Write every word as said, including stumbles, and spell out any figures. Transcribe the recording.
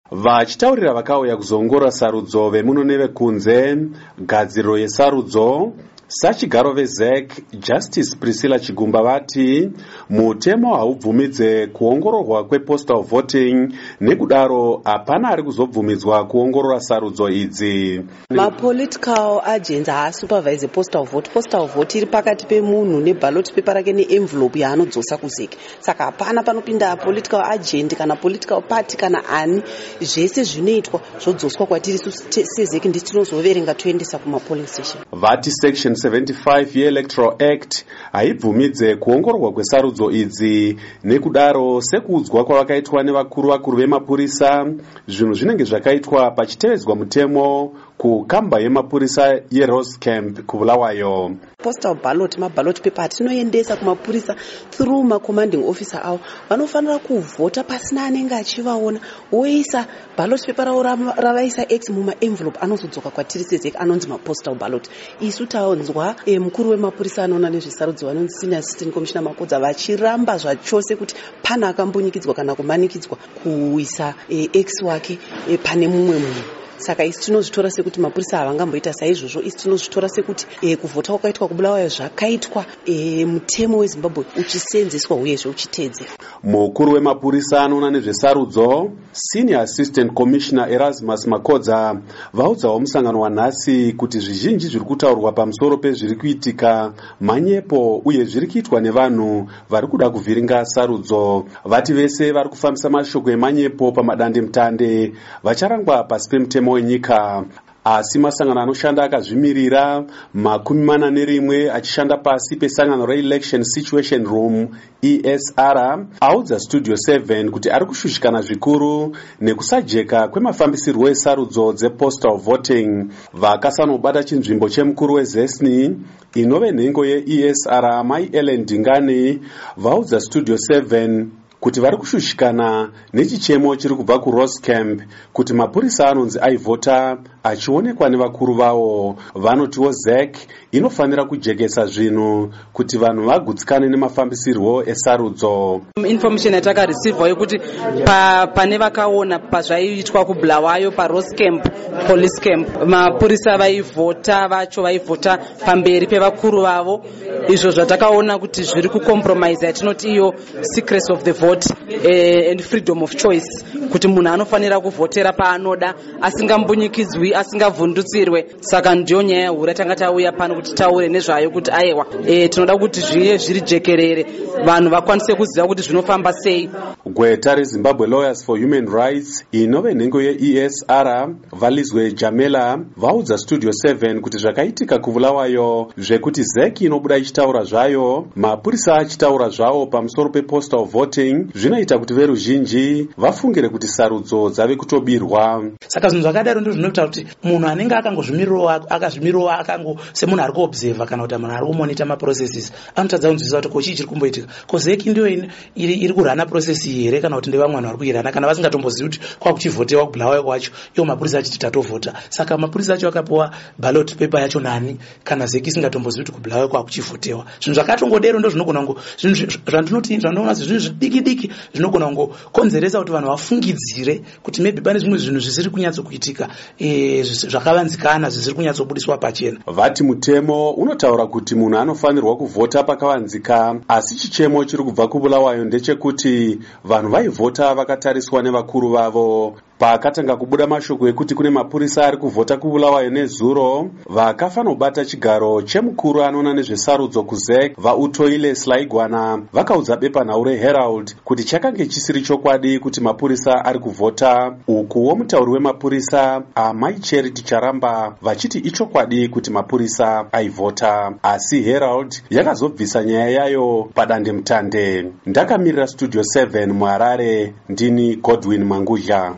Vachitaurira vakauya kuzongora sarudzo vemuno nevekunze gadziriro yesarudzo sachigaro veZ E C Justice Priscilla Chigumba vati mutemo haubvumidze kuongororwa kwepostal voting nekudaro hapana ari kuzobvumidzwa kuongorora sarudzo idzi. Ma political agents haasupervise postal vote. Postal vote iri pakati pemunhu neballot paper rake neenvelope yaanodzosa kuZ E C. Saka hapana panopinda political agent kana political party kana ani, zvese zvinoitwa zvodzoswa kwatiri seZ E C nditinozoverenga toendesa kuma polling station. Vati section seventy-five yeElectoral Act haibvumidze kuongororwa kwesarudzo idzi nekudaro sekuudzwa kwavakaitwa nevakuru vakuru vemapurisa zvinhu zvinenge zvakaitwa pachitevedzwa mutemo kukamba yemapurisa yeRoscamp kuBulawayo. Postal ballot ma ballot paper atinoendesa kumapurisa through ma commanding officer avo vanofanira kuvhota pasina anenge achivaona, woisa ballot paper ravo ravaisa X muma envelope anozodzoka kwatiri seZ E C anonzi ma postal ballot. Isu taonzwa e, mukuru wemapurisa anoona nezvesarudzo vanonzi Senior Assistant Commissioner Makodza vachiramba zvachose kuti pana akambunyikidzwa kana kumanikidzwa kuisa e, X wake e, pane mumwe munhu. Saka isi tinozvitora sekuti mapurisa havangamboita saizvozvo. Isi tinozvitora sekuti e, kuvhota kwakaitwa kuBulawayo zvakaitwa e, mutemo weZimbabwe uchisenzeswa uyezve uchiteedzera. Mukuru wemapurisa anoona nezvesarudzo Senior Assistant Commissioner Erasmus Makodza vaudzawo musangano wanhasi kuti zvizhinji zviri kutaurwa pamusoro pezviri kuitika manyepo uye zviri kuitwa nevanhu vari kuda kuvhiringa sarudzo. Vati vese vari kufambisa mashoko emanyepo pamadandemutande vacharangwa pasi pemutemo wenyika. Asi masangano anoshanda akazvimirira makumi mana nerimwe achishanda pasi pesangano reElection Situation Room E S R audza Studio seven kuti ari kushushikana zvikuru nekusajeka kwemafambisirwo esarudzo dzepostal voting. Vakasanobata chinzvimbo chemukuru weZesni inove nhengo yeE S R Mai Ellen Dingane vaudza Studio seven kuti vari kushushikana nechichemo chiri kubva kuRoscamp kuti mapurisa anonzi aivhota achionekwa nevakuru vavo. Vanotiwo Z E C inofanira kujekesa zvinhu kuti vanhu vagutsikane nemafambisirwo esarudzo. Information yatakareceiva yokuti pa, pane vakaona pazvaiitwa kuBulawayo paRoscamp police camp mapurisa vaivhota vacho vaivhota pamberi pevakuru vavo, izvo zvatakaona kuti zviri kucompromise yatinoti iyo secrecy of the vote eh, and freedom of choice, kuti munhu anofanira kuvhotera paanoda asingambunyikidzwi asingavhundutsirwe. Saka ndiyo nyaya huru tanga tauya pano kuti taure nezvayo kuti aiwa e, tinoda kuti zviye zviri jekerere vanhu vakwanise kuziva kuti zvinofamba sei. Gweta reZimbabwe Lawyers for Human Rights inove nhengo yeE S R Valizwe Jamela vaudza Studio seven kuti zvakaitika kuBulawayo zvekuti Z E C inobuda ichitaura zvayo mapurisa achitaura zvawo pamusoro pepostal voting zvinoita kuti veruzhinji vafungire kuti sarudzo dzave kutobirwa. Saka zvinhu zvakadaro ndizvo zvinoita kuti munhu anenge akangozvimirirowo akazvimirirowo akango semunhu ari kuobserva kana kuti munhu ari kumonita maprocesses anotadza kunzwisisa kuti kochii chiri kumboitika, ko Z E C ndiyo iri, iri kurana process iyi here kana kuti ndevamwe vanhu vari kuirana kana vasingatombozivi kuti kwakuchivhotewa kuBulawayo kwacho iwo mapurisa achiti tatovhota. Saka mapurisa acho akapiwa ballot paper yacho nani kana Z E C isingatombozivi kuti kuBulawayo kwakuchivhotewa. Zvinhu zvakatongodero ndo zvinogona kungo zvandinoti zvandoona zvinhu zvidiki diki zvinogona kungokonzeresa kuti vanhu vafungidzire kuti maybe pane zvimwe zvinhu zvisiri kunyatsokuitika e, zvakavanzikana zvisiri kunyatsobudiswa pachena. Vati mutemo unotaura kuti munhu anofanirwa kuvhota pakavanzika, asi chichemo chiri kubva kuBulawayo ndechekuti vanhu vaivhota vakatariswa nevakuru vavo. Pakatanga kubuda mashoko ekuti kune mapurisa ari kuvhota kuBulawayo nezuro, vakafanobata chigaro chemukuru anoona nezvesarudzo kuZ E C vaUtoile Slaigwana vakaudza bepanhau reHerald kuti chakange chisiri chokwadi kuti mapurisa ari kuvhota, ukuwo mutauri wemapurisa Amai Charity Charamba vachiti ichokwadi kuti mapurisa aivhota, asi Herald yakazobvisa nyaya yayo padandemutande. Ndakamirira Studio seven muHarare, ndini Godwin Mangudla.